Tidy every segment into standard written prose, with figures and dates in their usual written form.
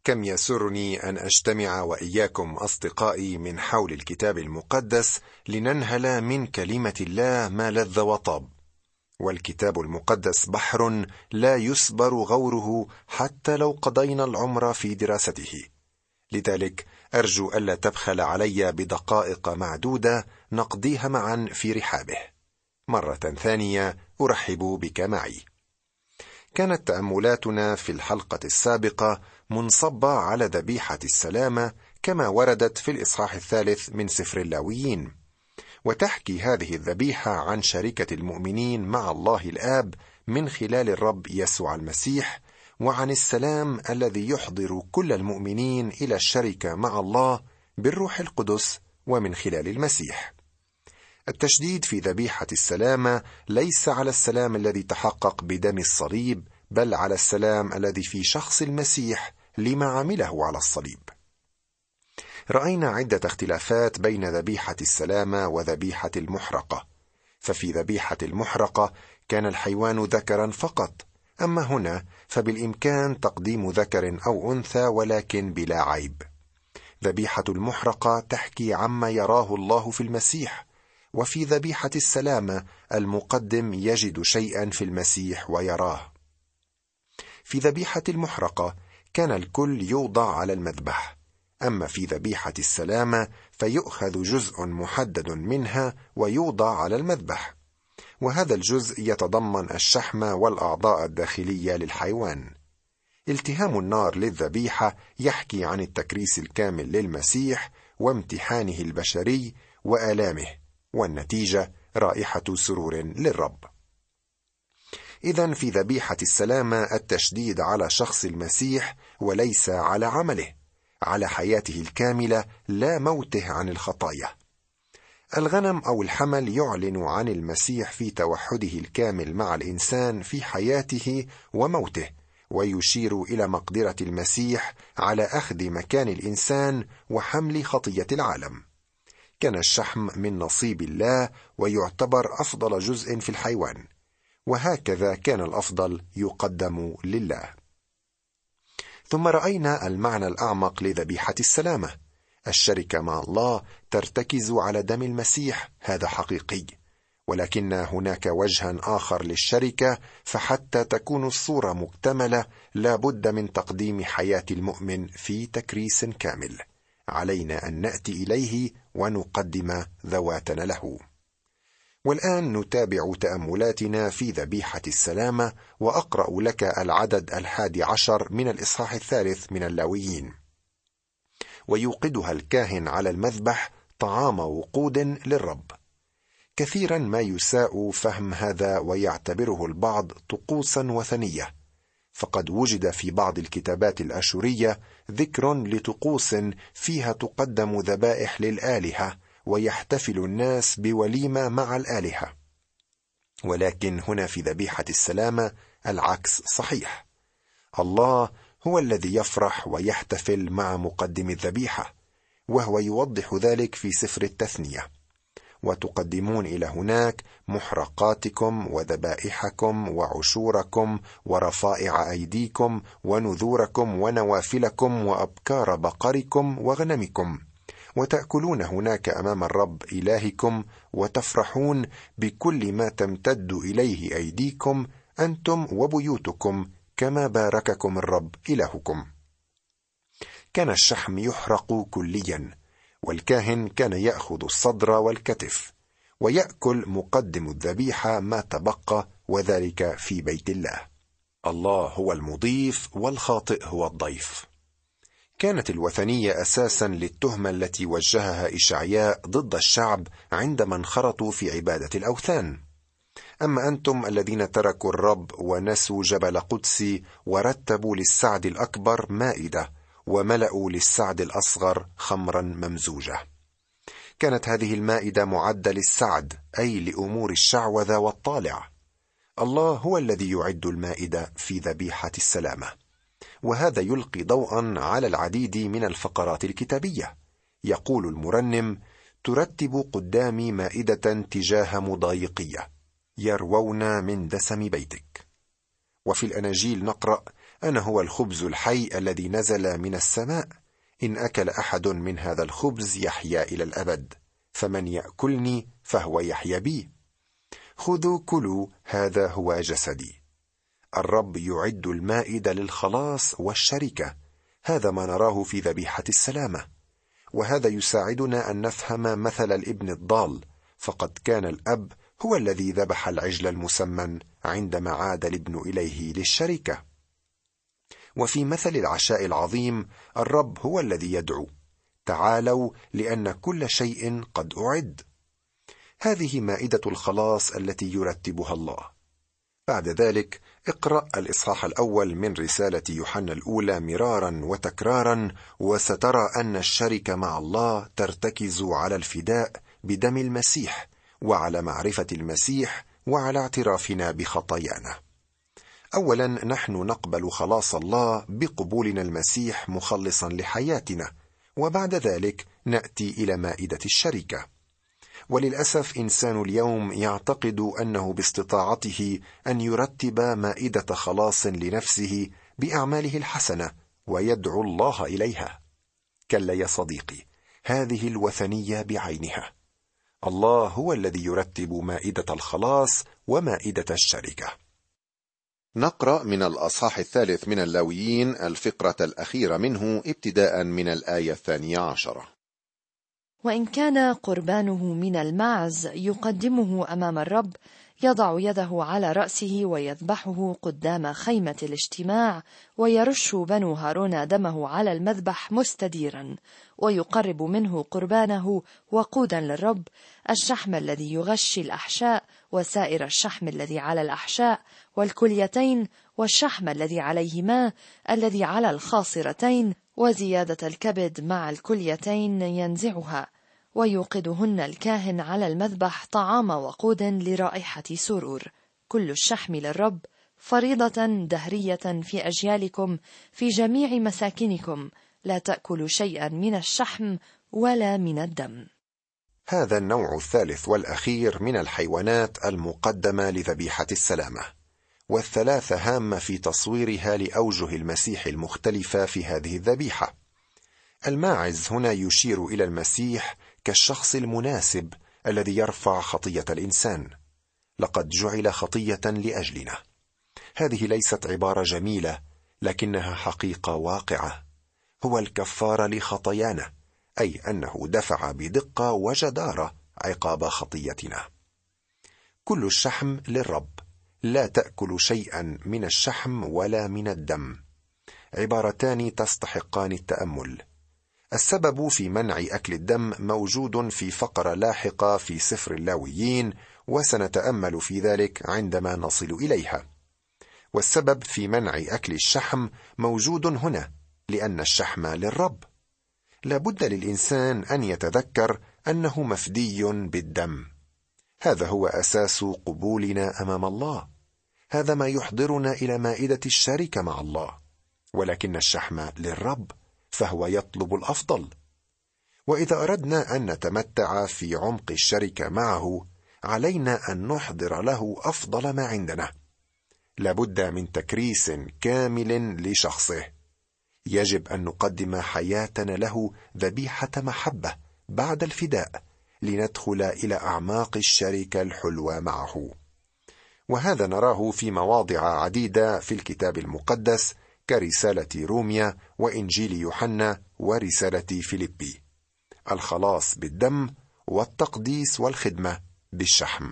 كم يسرني أن أجتمع وإياكم أصدقائي من حول الكتاب المقدس لننهل من كلمة الله ما لذ وطاب. والكتاب المقدس بحر لا يسبر غوره حتى لو قضينا العمر في دراسته. لذلك أرجو ألا تبخل علي بدقائق معدودة نقضيها معا في رحابه. مرة ثانية أرحب بك معي. كانت تأملاتنا في الحلقة السابقة منصبة على ذبيحة السلامة كما وردت في الإصحاح 3 من سفر اللاويين، وتحكي هذه الذبيحة عن شركة المؤمنين مع الله الآب من خلال الرب يسوع المسيح، وعن السلام الذي يحضر كل المؤمنين إلى الشركة مع الله بالروح القدس ومن خلال المسيح. التشديد في ذبيحة السلامة ليس على السلام الذي تحقق بدم الصليب، بل على السلام الذي في شخص المسيح لما عمله على الصليب. رأينا عدة اختلافات بين ذبيحة السلامة وذبيحة المحرقة، ففي ذبيحة المحرقة كان الحيوان ذكرا فقط، أما هنا فبالإمكان تقديم ذكر أو أنثى ولكن بلا عيب. ذبيحة المحرقة تحكي عما يراه الله في المسيح، وفي ذبيحة السلامة المقدم يجد شيئا في المسيح ويراه. في ذبيحة المحرقة كان الكل يوضع على المذبح، أما في ذبيحة السلامة فيؤخذ جزء محدد منها ويوضع على المذبح، وهذا الجزء يتضمن الشحم والأعضاء الداخلية للحيوان. التهام النار للذبيحة يحكي عن التكريس الكامل للمسيح وامتحانه البشري وآلامه، والنتيجة رائحة سرور للرب. إذن في ذبيحة السلامة التشديد على شخص المسيح وليس على عمله، على حياته الكاملة لا موته عن الخطايا. الغنم أو الحمل يعلن عن المسيح في توحده الكامل مع الإنسان في حياته وموته، ويشير إلى مقدرة المسيح على أخذ مكان الإنسان وحمل خطية العالم. كان الشحم من نصيب الله ويعتبر أفضل جزء في الحيوان، وهكذا كان الأفضل يقدم لله. ثم رأينا المعنى الأعمق لذبيحة السلامة. الشركة مع الله ترتكز على دم المسيح، هذا حقيقي، ولكن هناك وجها آخر للشركة، فحتى تكون الصورة مكتملة لا بد من تقديم حياة المؤمن في تكريس كامل. علينا أن نأتي إليه ونقدم ذواتنا له. والآن نتابع تأملاتنا في ذبيحة السلامة، وأقرأ لك العدد 11 من الإصحاح 3 من اللاويين. ويوقدها الكاهن على المذبح طعام وقود للرب. كثيرا ما يساء فهم هذا ويعتبره البعض طقوسا وثنية، فقد وجد في بعض الكتابات الأشورية ذكر لطقوس فيها تقدم ذبائح للآلهة ويحتفل الناس بوليمة مع الآلهة، ولكن هنا في ذبيحة السلامة العكس صحيح. الله هو الذي يفرح ويحتفل مع مقدم الذبيحة، وهو يوضح ذلك في سفر التثنية: وتقدمون إلى هناك محرقاتكم وذبائحكم وعشوركم ورفائع أيديكم ونذوركم ونوافلكم وأبكار بقركم وغنمكم، وتأكلون هناك أمام الرب إلهكم، وتفرحون بكل ما تمتد إليه أيديكم أنتم وبيوتكم، كما بارككم الرب إلهكم. كان الشحم يحرق كليا، والكاهن كان يأخذ الصدر والكتف، ويأكل مقدم الذبيحة ما تبقى، وذلك في بيت الله. الله هو المضيف والخاطئ هو الضيف. كانت الوثنية أساسا للتهمة التي وجهها إشعياء ضد الشعب عندما انخرطوا في عبادة الأوثان: أما أنتم الذين تركوا الرب ونسوا جبل قدسي ورتبوا للسعد الأكبر مائدة وملأوا للسعد الأصغر خمرا ممزوجة. كانت هذه المائدة معدة للسعد، أي لأمور الشعوذة والطالع. الله هو الذي يعد المائدة في ذبيحة السلامة، وهذا يلقي ضوءا على العديد من الفقرات الكتابية. يقول المرنم: ترتب قدامي مائدة تجاه مضايقية، يروون من دسم بيتك. وفي الأناجيل نقرأ: أنا هو الخبز الحي الذي نزل من السماء، إن أكل أحد من هذا الخبز يحيا إلى الأبد، فمن يأكلني فهو يحيا بي. خذوا كلوا، هذا هو جسدي. الرب يعد المائدة للخلاص والشركة، هذا ما نراه في ذبيحة السلامة. وهذا يساعدنا أن نفهم مثل الابن الضال، فقد كان الأب هو الذي ذبح العجل المسمن عندما عاد الابن إليه للشركة. وفي مثل العشاء العظيم الرب هو الذي يدعو: تعالوا لأن كل شيء قد أعد. هذه مائدة الخلاص التي يرتبها الله. بعد ذلك اقرأ الإصحاح الأول من رسالة يوحنا الأولى مرارا وتكرارا، وسترى أن الشركة مع الله ترتكز على الفداء بدم المسيح، وعلى معرفة المسيح، وعلى اعترافنا بخطايانا. أولا، نحن نقبل خلاص الله بقبولنا المسيح مخلصا لحياتنا، وبعد ذلك نأتي إلى مائدة الشركة. وللأسف إنسان اليوم يعتقد أنه باستطاعته أن يرتب مائدة خلاص لنفسه بأعماله الحسنة ويدعو الله إليها. كلا يا صديقي، هذه الوثنية بعينها. الله هو الذي يرتب مائدة الخلاص ومائدة الشركة. نقرأ من الأصحاح 3 من اللاويين الفقرة الأخيرة منه ابتداء من الآية 12. وإن كان قربانه من الماعز يقدمه أمام الرب، يضع يده على رأسه ويذبحه قدام خيمة الاجتماع، ويرش بنو هارون دمه على المذبح مستديرا، ويقرب منه قربانه وقودا للرب: الشحم الذي يغشي الأحشاء، وسائر الشحم الذي على الأحشاء، والكليتين، والشحم الذي عليهما، الذي على الخاصرتين، وزيادة الكبد مع الكليتين ينزعها، ويوقدهن الكاهن على المذبح طعام وقود لرائحة سرور. كل الشحم للرب، فريضة دهرية في أجيالكم، في جميع مساكنكم، لا تأكلوا شيئا من الشحم ولا من الدم. هذا النوع الثالث والأخير من الحيوانات المقدمة لذبيحة السلامة، والثلاثة هامة في تصويرها لأوجه المسيح المختلفة في هذه الذبيحة. الماعز هنا يشير إلى المسيح كالشخص المناسب الذي يرفع خطية الإنسان. لقد جعل خطية لأجلنا. هذه ليست عبارة جميلة، لكنها حقيقة واقعة. هو الكفارة لخطايانا، أي أنه دفع بدقة وجدارة عقاب خطيتنا. كل الشحم للرب، لا تأكل شيئا من الشحم ولا من الدم. عبارتان تستحقان التأمل. السبب في منع أكل الدم موجود في فقرة لاحقة في سفر اللاويين، وسنتأمل في ذلك عندما نصل إليها. والسبب في منع أكل الشحم موجود هنا، لأن الشحم للرب. لابد للإنسان أن يتذكر أنه مفدي بالدم. هذا هو أساس قبولنا أمام الله. هذا ما يحضرنا إلى مائدة الشركة مع الله. ولكن الشحم للرب، فهو يطلب الأفضل. وإذا أردنا أن نتمتع في عمق الشركة معه، علينا أن نحضر له أفضل ما عندنا. لابد من تكريس كامل لشخصه. يجب أن نقدم حياتنا له ذبيحة محبة بعد الفداء، لندخل إلى أعماق الشركة الحلوة معه. وهذا نراه في مواضع عديدة في الكتاب المقدس، كرسالة روميا، وإنجيل يوحنا، ورسالة فيليبي. الخلاص بالدم، والتقديس والخدمة بالشحم.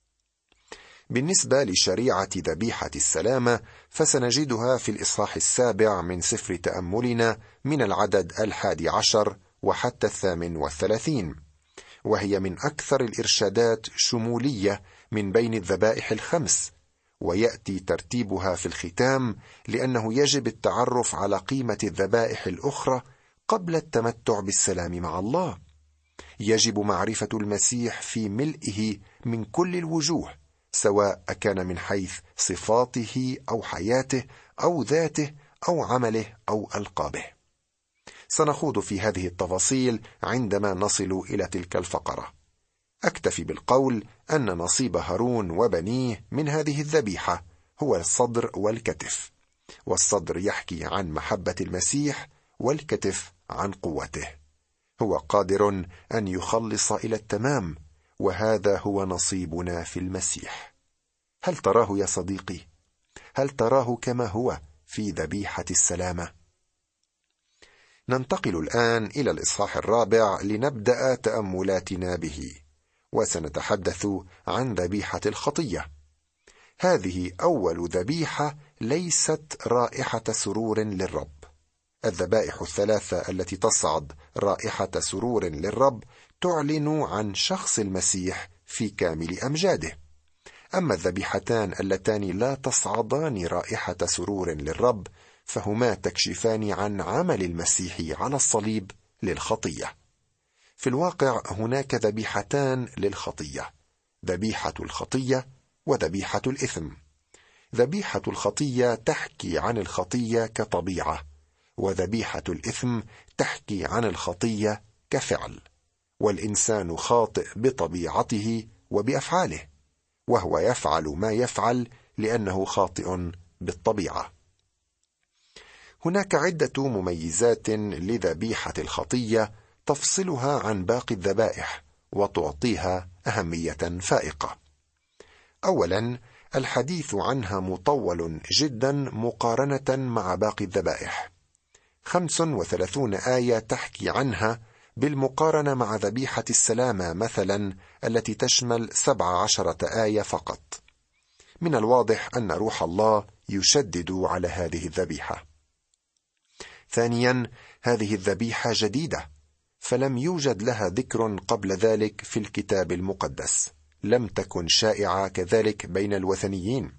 بالنسبة لشريعة ذبيحة السلامة، فسنجدها في الإصحاح 7 من سفر تأملنا من العدد 11 وحتى 38، وهي من أكثر الإرشادات شمولية من بين الذبائح الخمس. ويأتي ترتيبها في الختام، لأنه يجب التعرف على قيمة الذبائح الأخرى قبل التمتع بالسلام مع الله. يجب معرفة المسيح في ملئه من كل الوجوه، سواء كان من حيث صفاته أو حياته أو ذاته أو عمله أو ألقابه. سنخوض في هذه التفاصيل عندما نصل إلى تلك الفقرة. أكتفي بالقول أن نصيب هارون وبنيه من هذه الذبيحة هو الصدر والكتف. والصدر يحكي عن محبة المسيح، والكتف عن قوته. هو قادر أن يخلص إلى التمام، وهذا هو نصيبنا في المسيح. هل تراه يا صديقي؟ هل تراه كما هو في ذبيحة السلامة؟ ننتقل الآن إلى الإصحاح 4 لنبدأ تأملاتنا به، وسنتحدث عن ذبيحة الخطية. هذه أول ذبيحة ليست رائحة سرور للرب. الذبائح الثلاثة التي تصعد رائحة سرور للرب تعلن عن شخص المسيح في كامل أمجاده. أما الذبيحتان اللتان لا تصعدان رائحة سرور للرب فهما تكشفان عن عمل المسيح على الصليب للخطية. في الواقع هناك ذبيحتان للخطية: ذبيحة الخطية وذبيحة الإثم. ذبيحة الخطية تحكي عن الخطية كطبيعة، وذبيحة الإثم تحكي عن الخطية كفعل. والإنسان خاطئ بطبيعته وبأفعاله، وهو يفعل ما يفعل لأنه خاطئ بالطبيعة. هناك عدة مميزات لذبيحة الخطية تفصلها عن باقي الذبائح وتعطيها أهمية فائقة. أولا، الحديث عنها مطول جدا مقارنة مع باقي الذبائح. 35 آية تحكي عنها بالمقارنة مع ذبيحة السلامة مثلا التي تشمل 17 آية فقط. من الواضح أن روح الله يشدد على هذه الذبيحة. ثانيا، هذه الذبيحة جديدة، فلم يوجد لها ذكر قبل ذلك في الكتاب المقدس، لم تكن شائعة كذلك بين الوثنيين.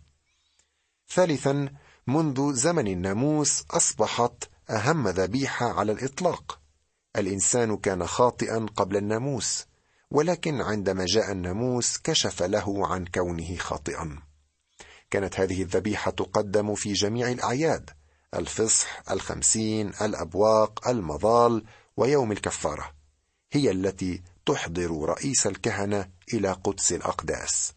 ثالثا، منذ زمن الناموس أصبحت أهم ذبيحة على الإطلاق. الإنسان كان خاطئا قبل الناموس، ولكن عندما جاء الناموس كشف له عن كونه خاطئا. كانت هذه الذبيحة تقدم في جميع الأعياد: الفصح، 50، الأبواق، المظال، ويوم الكفارة. هي التي تحضر رئيس الكهنة إلى قدس الأقداس.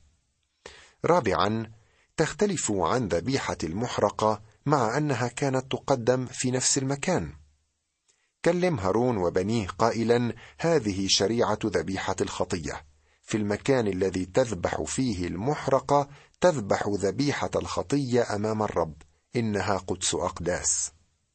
رابعا، تختلف عن ذبيحة المحرقة مع أنها كانت تقدم في نفس المكان. كلم هارون وبنيه قائلا: هذه شريعة ذبيحة الخطية، في المكان الذي تذبح فيه المحرقة تذبح ذبيحة الخطية أمام الرب، إنها قدس أقداس.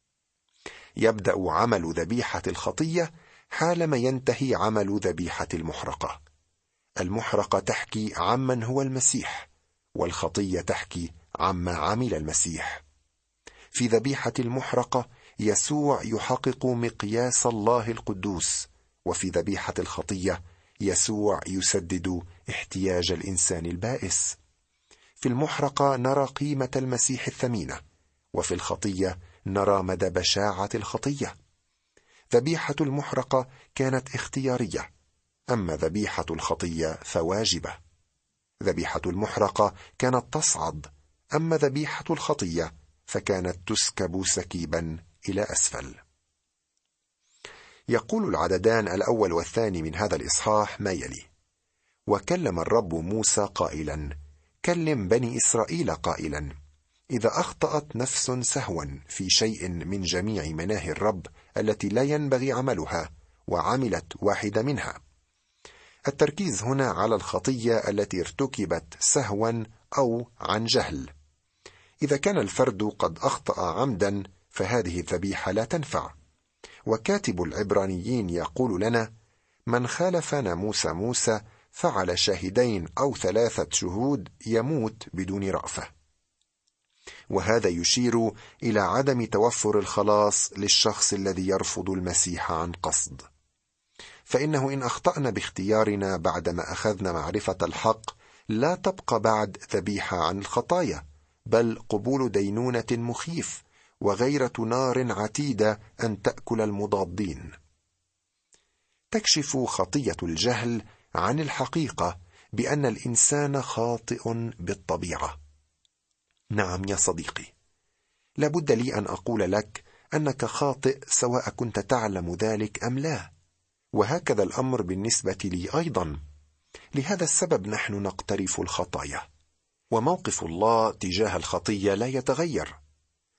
يبدأ عمل ذبيحة الخطية حالما ينتهي عمل ذبيحة المحرقة. المحرقة تحكي عمن هو المسيح، والخطية تحكي عما عمل المسيح. في ذبيحة المحرقة يسوع يحقق مقياس الله القدوس، وفي ذبيحة الخطية يسوع يسدد احتياج الإنسان البائس. في المحرقة نرى قيمة المسيح الثمينة، وفي الخطية نرى مدى بشاعة الخطية. ذبيحة المحرقة كانت اختيارية، أما ذبيحة الخطية فواجبة. ذبيحة المحرقة كانت تصعد، أما ذبيحة الخطية فكانت تسكب سكيبا إلى أسفل. يقول العددان الأول والثاني من هذا الإصحاح ما يلي: وكلم الرب موسى قائلا: كلم بني إسرائيل قائلا: إذا أخطأت نفس سهوا في شيء من جميع مناهي الرب التي لا ينبغي عملها وعملت واحدة منها. التركيز هنا على الخطية التي ارتكبت سهوا أو عن جهل. إذا كان الفرد قد أخطأ عمدا فهذه الذبيحة لا تنفع. وكاتب العبرانيين يقول لنا: من خالف ناموس موسى فعل 2 أو 3 شهود يموت بدون رأفة. وهذا يشير إلى عدم توفر الخلاص للشخص الذي يرفض المسيح عن قصد. فإنه إن أخطأنا باختيارنا بعدما أخذنا معرفة الحق لا تبقى بعد ذبيحة عن الخطايا، بل قبول دينونة مخيف وغيرة نار عتيدة أن تأكل المضادين. تكشف خطية الجهل عن الحقيقة بأن الإنسان خاطئ بالطبيعة. نعم يا صديقي، لابد لي أن أقول لك أنك خاطئ سواء كنت تعلم ذلك أم لا، وهكذا الأمر بالنسبة لي أيضا. لهذا السبب نحن نقترف الخطايا، وموقف الله تجاه الخطية لا يتغير،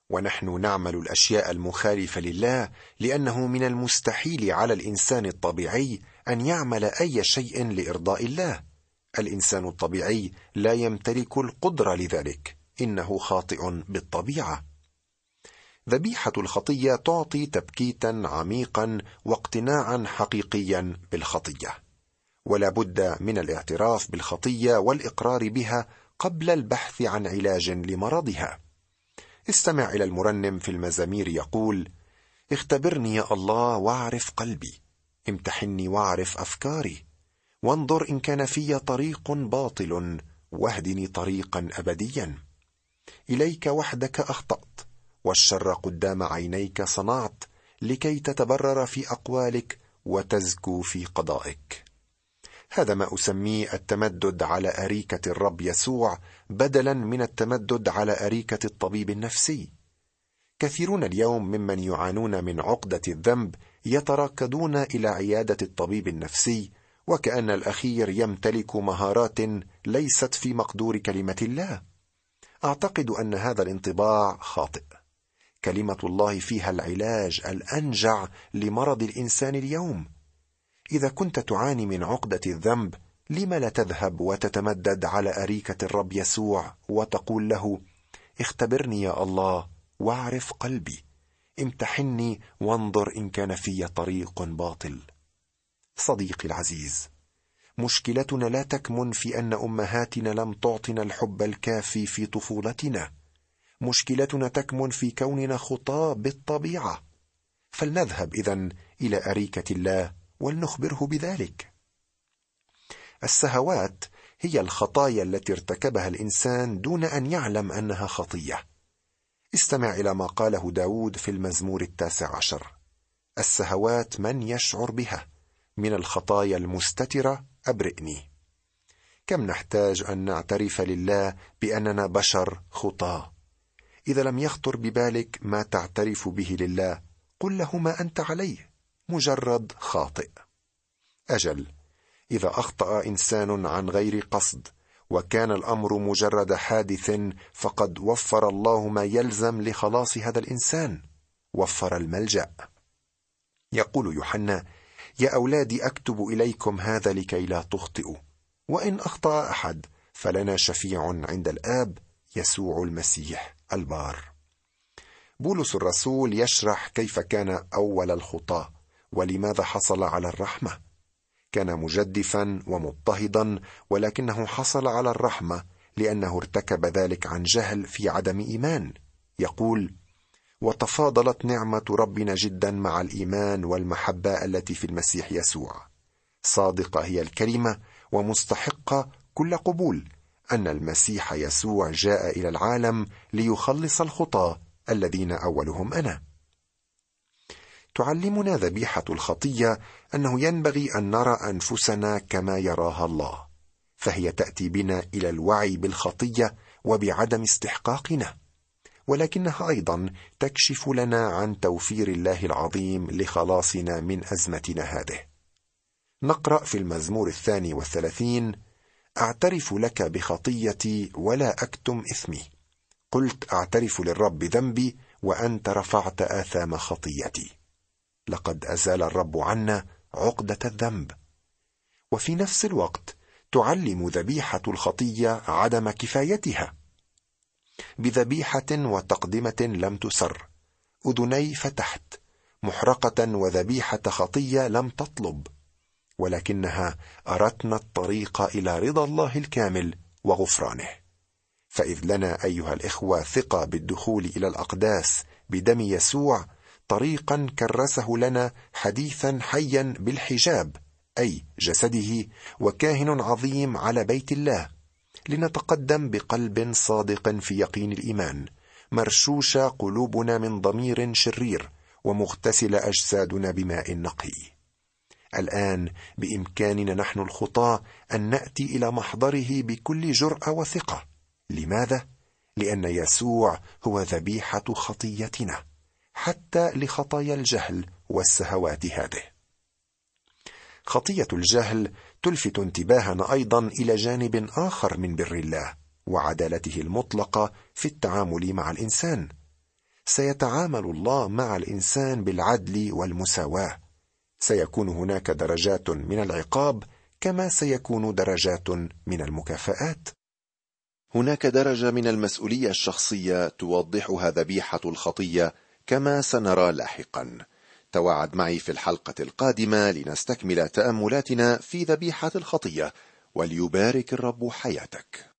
ونحن نعمل الأشياء المخالفة لله لأنه من المستحيل على الإنسان الطبيعي أن يعمل أي شيء لإرضاء الله. الإنسان الطبيعي لا يمتلك القدرة لذلك، إنه خاطئ بالطبيعة. ذبيحة الخطية تعطي تبكيتا عميقا واقتناعا حقيقيا بالخطية، ولا بد من الاعتراف بالخطية والإقرار بها قبل البحث عن علاج لمرضها. استمع إلى المرنم في المزامير يقول: اختبرني يا الله واعرف قلبي، امتحني واعرف أفكاري، وانظر إن كان في طريق باطل، واهدني طريقا أبديا. إليك وحدك أخطأت، والشر قدام عينيك صنعت، لكي تتبرر في أقوالك وتزكو في قضائك. هذا ما أسميه التمدد على أريكة الرب يسوع بدلا من التمدد على أريكة الطبيب النفسي. كثيرون اليوم ممن يعانون من عقدة الذنب يتراكضون إلى عيادة الطبيب النفسي، وكأن الأخير يمتلك مهارات ليست في مقدور كلمة الله. أعتقد أن هذا الانطباع خاطئ. كلمة الله فيها العلاج الأنجع لمرض الإنسان اليوم. إذا كنت تعاني من عقدة الذنب، لم لا تذهب وتتمدد على أريكة الرب يسوع وتقول له: اختبرني يا الله واعرف قلبي، امتحني وانظر إن كان في طريق باطل. صديقي العزيز، مشكلتنا لا تكمن في أن أمهاتنا لم تعطنا الحب الكافي في طفولتنا. مشكلتنا تكمن في كوننا خطاة بالطبيعة. فلنذهب إذن إلى أريكة الله ولنخبره بذلك. السهوات هي الخطايا التي ارتكبها الإنسان دون أن يعلم أنها خطية. استمع إلى ما قاله داود في المزمور 19: السهوات من يشعر بها، من الخطايا المستترة أبرئني. كم نحتاج أن نعترف لله بأننا بشر خطاة. إذا لم يخطر ببالك ما تعترف به لله، قل له ما أنت عليه، مجرد خاطئ. أجل، إذا أخطأ إنسان عن غير قصد وكان الأمر مجرد حادث، فقد وفر الله ما يلزم لخلاص هذا الإنسان، وفر الملجأ. يقول يوحنا: يا أولادي أكتب إليكم هذا لكي لا تخطئوا، وإن أخطأ أحد فلنا شفيع عند الآب، يسوع المسيح البار. بولس الرسول يشرح كيف كان أول الخطاة ولماذا حصل على الرحمة. كان مجدفا ومضطهدا، ولكنه حصل على الرحمة لأنه ارتكب ذلك عن جهل في عدم إيمان. يقول: وتفاضلت نعمة ربنا جدا مع الإيمان والمحبة التي في المسيح يسوع. صادقة هي الكلمة ومستحقة كل قبول أن المسيح يسوع جاء إلى العالم ليخلص الخطاة الذين أولهم أنا. تعلمنا ذبيحة الخطية أنه ينبغي أن نرى أنفسنا كما يراها الله، فهي تأتي بنا إلى الوعي بالخطية وبعدم استحقاقنا، ولكنها أيضا تكشف لنا عن توفير الله العظيم لخلاصنا من أزمتنا هذه. نقرأ في المزمور 32: أعترف لك بخطيتي ولا أكتم إثمي، قلت أعترف للرب ذنبي وأنت رفعت آثام خطيتي. لقد أزال الرب عنا عقدة الذنب. وفي نفس الوقت تعلم ذبيحة الخطية عدم كفايتها. بذبيحة وتقدمة لم تسر، أذني فتحت، محرقة وذبيحة خطية لم تطلب، ولكنها أرتنا الطريق إلى رضا الله الكامل وغفرانه. فإذ لنا أيها الإخوة ثقة بالدخول إلى الأقداس بدم يسوع، طريقا كرسه لنا حديثا حيا بالحجاب، أي جسده، وكاهن عظيم على بيت الله، لنتقدم بقلب صادق في يقين الإيمان، مرشوش قلوبنا من ضمير شرير، ومغتسل أجسادنا بماء نقي. الآن بإمكاننا نحن الخطاة أن نأتي إلى محضره بكل جرأة وثقة. لماذا؟ لأن يسوع هو ذبيحة خطيتنا، حتى لخطايا الجهل والسهوات هذه. خطية الجهل تلفت انتباهنا أيضا إلى جانب آخر من بر الله وعدالته المطلقة في التعامل مع الإنسان. سيتعامل الله مع الإنسان بالعدل والمساواة. سيكون هناك درجات من العقاب كما سيكون درجات من المكافآت. هناك درجة من المسؤولية الشخصية توضحها ذبيحة الخطية كما سنرى لاحقا. توعد معي في الحلقة القادمة لنستكمل تأملاتنا في ذبيحة الخطية، وليبارك الرب حياتك.